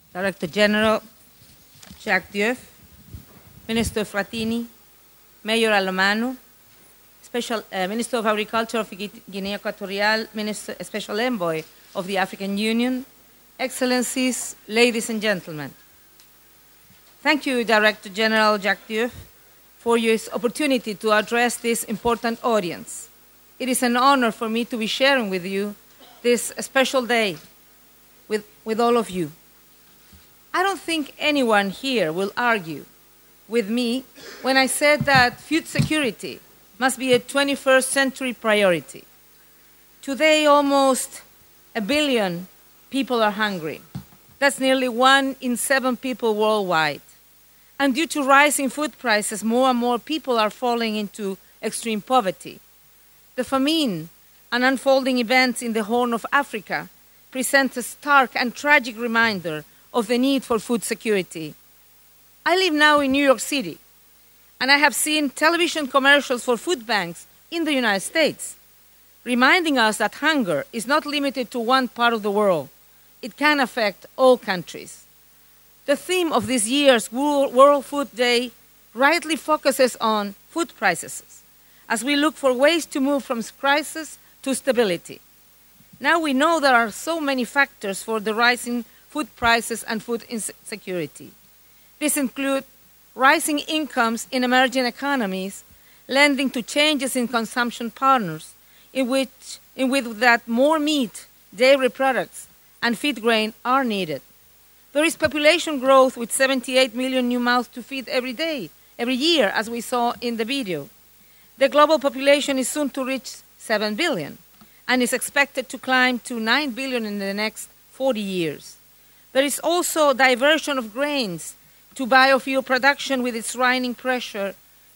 Director General Jacques Diouf, Minister Frattini, Mayor Alomano, Minister of Agriculture of Guinea Equatorial, Special Envoy of the African Union, Excellencies, ladies and gentlemen. Thank you, Director General Jacques Diouf, for this opportunity to address this important audience. It is an honor for me to be sharing with you this special day with all of you. I don't think anyone here will argue with me when I said that food security must be a 21st century priority. Today, almost 1 billion people are hungry. That's nearly 1 in 7 people worldwide. And due to rising food prices, more and more people are falling into extreme poverty. The famine and unfolding events in the Horn of Africa present a stark and tragic reminder of the need for food security. I live now in New York City, and I have seen television commercials for food banks in the United States, reminding us that hunger is not limited to one part of the world. It can affect all countries. The theme of this year's World Food Day rightly focuses on food prices, as we look for ways to move from crisis to stability. Now we know there are so many factors for the rising food prices and food insecurity. These include rising incomes in emerging economies, lending to changes in consumption patterns, in which that more meat, dairy products, and feed grain are needed. There is population growth with 78 million new mouths to feed every year, as we saw in the video. The global population is soon to reach 7 billion and is expected to climb to 9 billion in the next 40 years. There is also diversion of grains to biofuel production with its rising pressure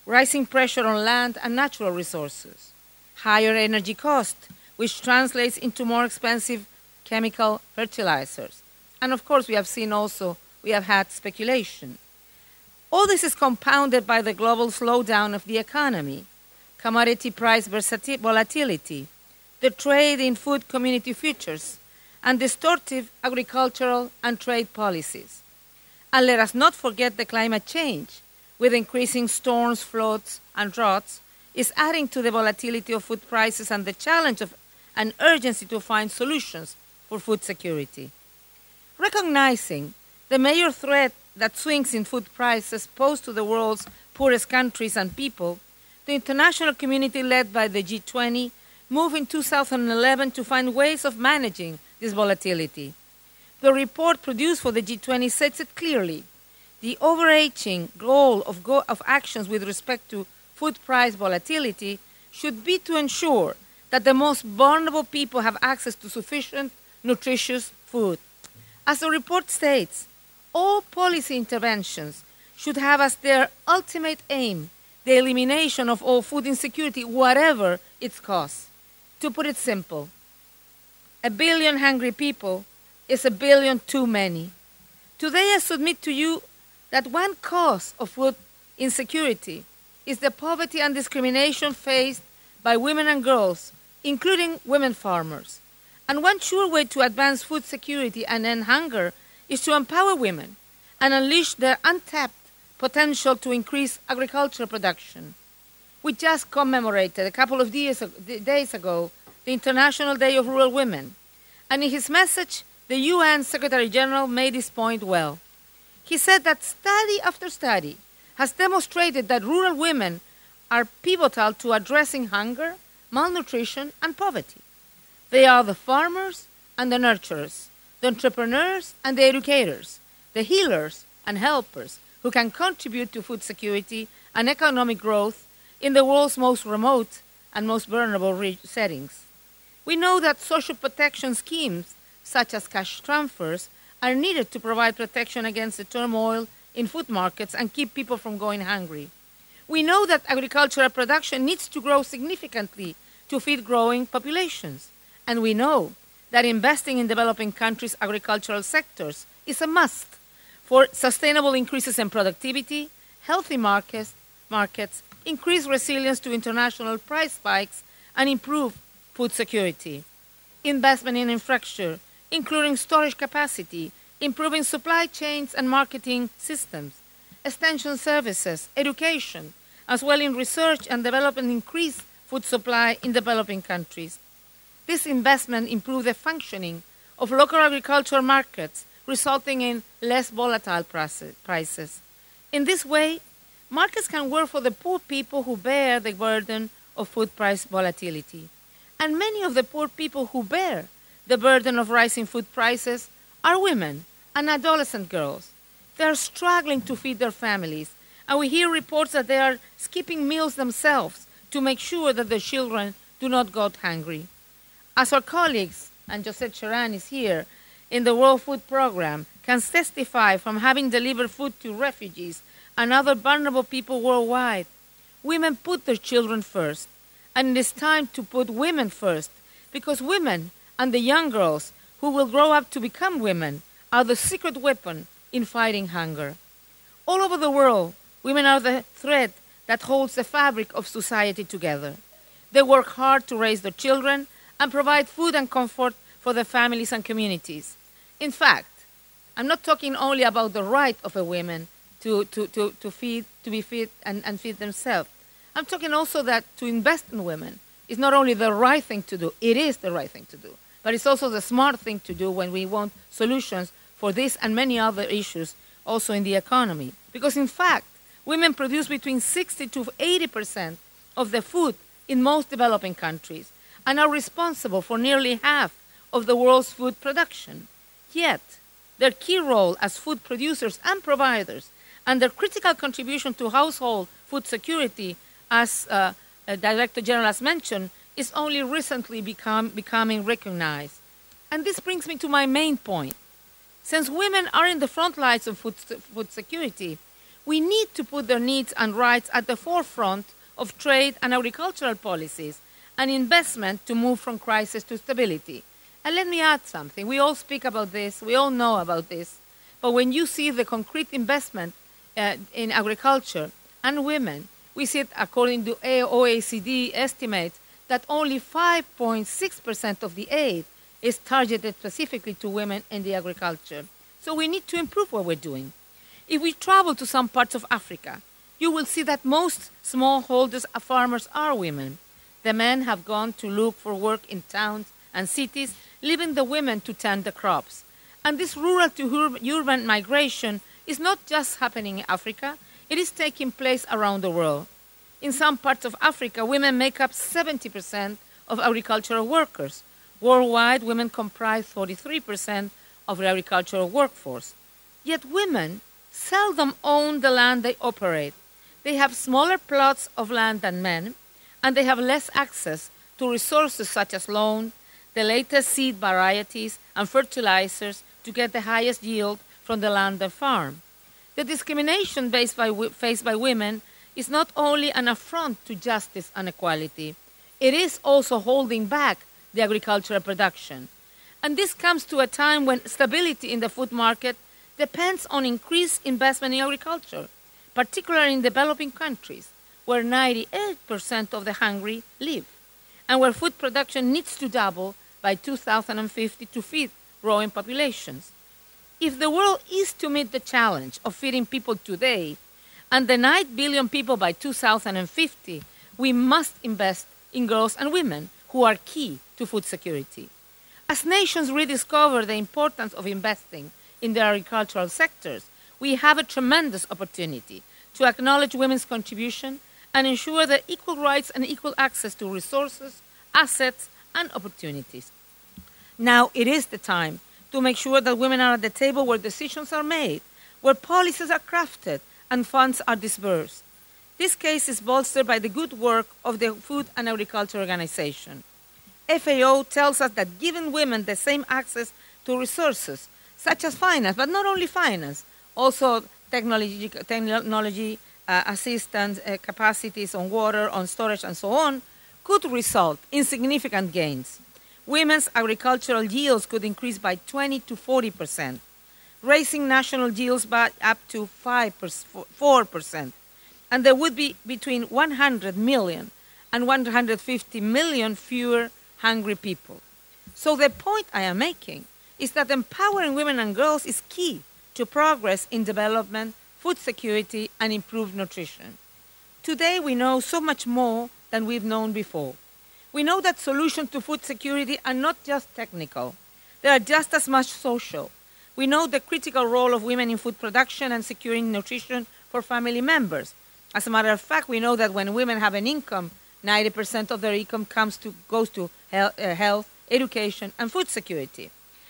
on land and natural resources. Higher energy cost, which translates into more expensive chemical fertilizers. And of course, we have had speculation. All this is compounded by the global slowdown of the economy, commodity price volatility, the trade in food community futures, and distortive agricultural and trade policies. And let us not forget the climate change, with increasing storms, floods, and droughts, is adding to the volatility of food prices and the challenge of an urgency to find solutions for food security. Recognizing the major threat that swings in food prices pose to the world's poorest countries and people, the international community led by the G20 moved in 2011 to find ways of managing this volatility. The report produced for the G20 sets it clearly. The overarching goal of actions with respect to food price volatility should be to ensure that the most vulnerable people have access to sufficient, nutritious food. As the report states, all policy interventions should have as their ultimate aim the elimination of all food insecurity, whatever its cost. To put it simple, 1 billion hungry people is 1 billion too many. Today I submit to you that one cause of food insecurity is the poverty and discrimination faced by women and girls, including women farmers. And one sure way to advance food security and end hunger is to empower women and unleash their untapped potential to increase agricultural production. We just commemorated a couple of days ago the International Day of Rural Women, and in his message, the UN Secretary General made this point well. He said that study after study has demonstrated that rural women are pivotal to addressing hunger, malnutrition, and poverty. They are the farmers and the nurturers, the entrepreneurs and the educators, the healers and helpers who can contribute to food security and economic growth in the world's most remote and most vulnerable settings. We know that social protection schemes, such as cash transfers, are needed to provide protection against the turmoil in food markets and keep people from going hungry. We know that agricultural production needs to grow significantly to feed growing populations. And we know that investing in developing countries' agricultural sectors is a must for sustainable increases in productivity, healthy markets, increased resilience to international price spikes, and improved food security. Investment in infrastructure, including storage capacity, improving supply chains and marketing systems, extension services, education, as well in research and development increase food supply in developing countries. This investment improved the functioning of local agricultural markets, resulting in less volatile prices. In this way, markets can work for the poor people who bear the burden of food price volatility. And many of the poor people who bear the burden of rising food prices are women and adolescent girls. They are struggling to feed their families, and we hear reports that they are skipping meals themselves to make sure that their children do not go hungry. As our colleagues, and Josette Charan is here, in the World Food Program, can testify from having delivered food to refugees and other vulnerable people worldwide, women put their children first. And it is time to put women first, because women and the young girls who will grow up to become women are the secret weapon in fighting hunger. All over the world, women are the thread that holds the fabric of society together. They work hard to raise their children and provide food and comfort for their families and communities. In fact, I'm not talking only about the right of a woman to be fed and feed themselves. I'm talking also that to invest in women is not only the right thing to do, it is the right thing to do, but it's also the smart thing to do when we want solutions for this and many other issues also in the economy. Because in fact, women produce between 60 to 80% of the food in most developing countries and are responsible for nearly half of the world's food production. Yet, their key role as food producers and providers and their critical contribution to household food security, as Director General has mentioned, is only recently becoming recognized. And this brings me to my main point. Since women are in the front lines of food security, we need to put their needs and rights at the forefront of trade and agricultural policies and investment to move from crisis to stability. And let me add something. We all speak about this, we all know about this, but when you see the concrete investment in agriculture and women, we see it, according to OECD estimates, that only 5.6% of the aid is targeted specifically to women in the agriculture. So we need to improve what we're doing. If we travel to some parts of Africa, you will see that most smallholders and farmers are women. The men have gone to look for work in towns and cities, leaving the women to tend the crops. And this rural to urban migration is not just happening in Africa, it is taking place around the world. In some parts of Africa, women make up 70% of agricultural workers. Worldwide, women comprise 43% of the agricultural workforce. Yet women seldom own the land they operate. They have smaller plots of land than men, and they have less access to resources such as loan, the latest seed varieties, and fertilizers to get the highest yield from the land they farm. The discrimination faced by women is not only an affront to justice and equality, it is also holding back the agricultural production. And this comes to a time when stability in the food market depends on increased investment in agriculture, particularly in developing countries, where 98% of the hungry live, and where food production needs to double by 2050 to feed growing populations. If the world is to meet the challenge of feeding people today and the 9 billion people by 2050, we must invest in girls and women who are key to food security. As nations rediscover the importance of investing in their agricultural sectors, we have a tremendous opportunity to acknowledge women's contribution and ensure their equal rights and equal access to resources, assets, and opportunities. Now it is the time to make sure that women are at the table where decisions are made, where policies are crafted, and funds are disbursed. This case is bolstered by the good work of the Food and Agriculture Organization. FAO tells us that giving women the same access to resources, such as finance, but not only finance, also technology assistance, capacities on water, on storage, and so on, could result in significant gains. Women's agricultural yields could increase by 20 to 40%, raising national yields by up to 4%. And there would be between 100 million and 150 million fewer hungry people. So the point I am making is that empowering women and girls is key to progress in development, food security, and improved nutrition. Today, we know so much more than we've known before. We know that solutions to food security are not just technical. They are just as much social. We know the critical role of women in food production and securing nutrition for family members. As a matter of fact, we know that when women have an income, 90% of their income goes to health, education, and food security.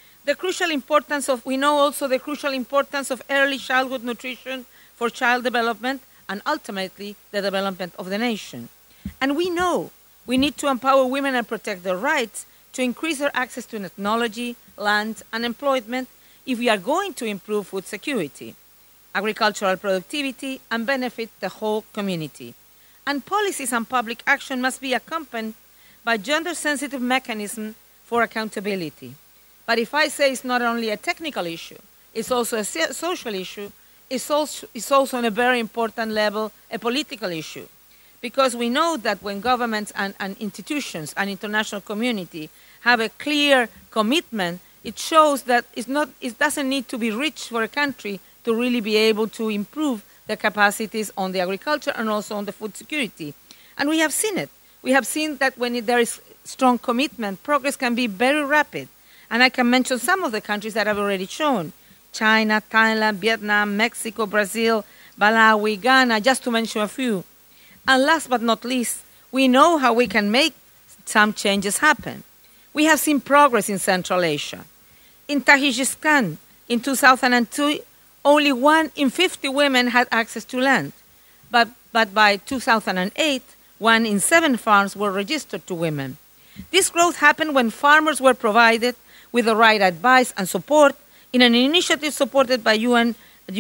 We know also the crucial importance of early childhood nutrition for child development and ultimately the development of the nation. And we know we need to empower women and protect their rights to increase their access to technology, land, and employment if we are going to improve food security, agricultural productivity, and benefit the whole community. And policies and public action must be accompanied by gender-sensitive mechanisms for accountability. But if I say it's not only a technical issue, it's also a social issue, it's also on a very important level a political issue. Because we know that when governments and institutions and international community have a clear commitment, it shows that it doesn't need to be rich for a country to really be able to improve the capacities on the agriculture and also on the food security. And we have seen it. We have seen that when there is strong commitment, progress can be very rapid. And I can mention some of the countries that I've already shown: China, Thailand, Vietnam, Mexico, Brazil, Malawi, Ghana, just to mention a few. And last but not least, we know how we can make some changes happen. We have seen progress in Central Asia. In Tajikistan, in 2002, only 1 in 50 women had access to land. But by 2008, 1 in 7 farms were registered to women. This growth happened when farmers were provided with the right advice and support in an initiative supported by UN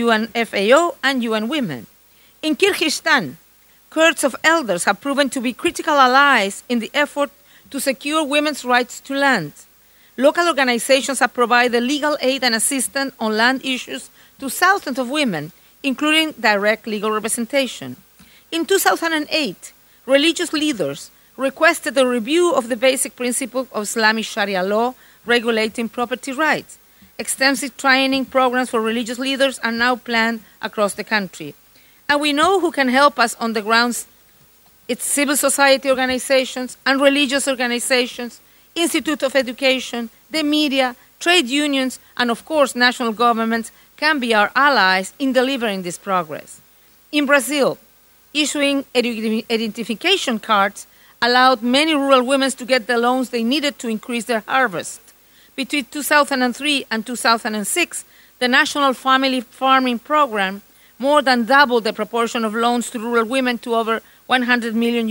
FAO and UN Women. In Kyrgyzstan, Kurds of elders have proven to be critical allies in the effort to secure women's rights to land. Local organizations have provided legal aid and assistance on land issues to thousands of women, including direct legal representation. In 2008, religious leaders requested a review of the basic principles of Islamic Sharia law regulating property rights. Extensive training programs for religious leaders are now planned across the country. And we know who can help us on the grounds. It's civil society organizations and religious organizations, Institute of Education, the media, trade unions, and of course national governments can be our allies in delivering this progress. In Brazil, issuing identification cards allowed many rural women to get the loans they needed to increase their harvest. Between 2003 and 2006, the National Family Farming Program more than doubled the proportion of loans to rural women to over $100 million.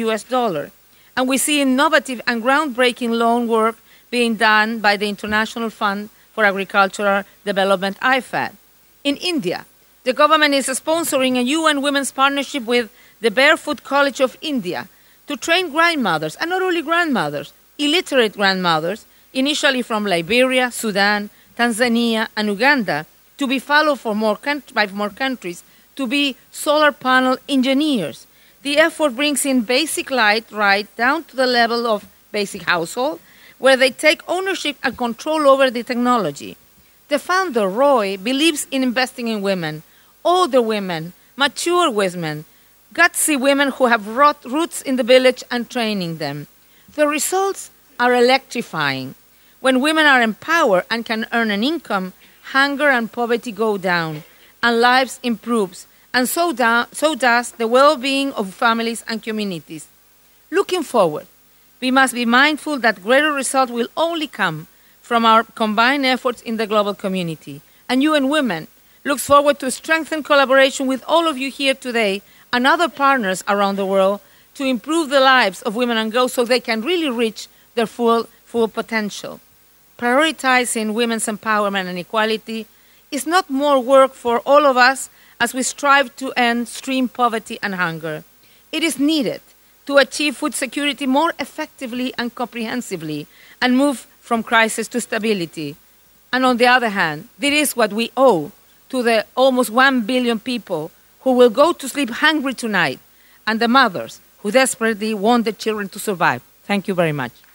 And we see innovative and groundbreaking loan work being done by the International Fund for Agricultural Development, IFAD. In India, the government is sponsoring a UN Women's Partnership with the Barefoot College of India to train grandmothers, and not only grandmothers, illiterate grandmothers, initially from Liberia, Sudan, Tanzania, and Uganda, to be followed by more countries to be solar panel engineers. The effort brings in basic light right down to the level of basic household, where they take ownership and control over the technology. The founder, Roy, believes in investing in women, older women, mature women, gutsy women who have roots in the village and training them. The results are electrifying. When women are empowered and can earn an income, hunger and poverty go down, and lives improves, and so does the well-being of families and communities. Looking forward, we must be mindful that greater results will only come from our combined efforts in the global community. And UN Women looks forward to strengthen collaboration with all of you here today and other partners around the world to improve the lives of women and girls so they can really reach their full potential. Prioritizing women's empowerment and equality is not more work for all of us as we strive to end extreme poverty and hunger. It is needed to achieve food security more effectively and comprehensively and move from crisis to stability. And on the other hand, this is what we owe to the almost 1 billion people who will go to sleep hungry tonight and the mothers who desperately want their children to survive. Thank you very much.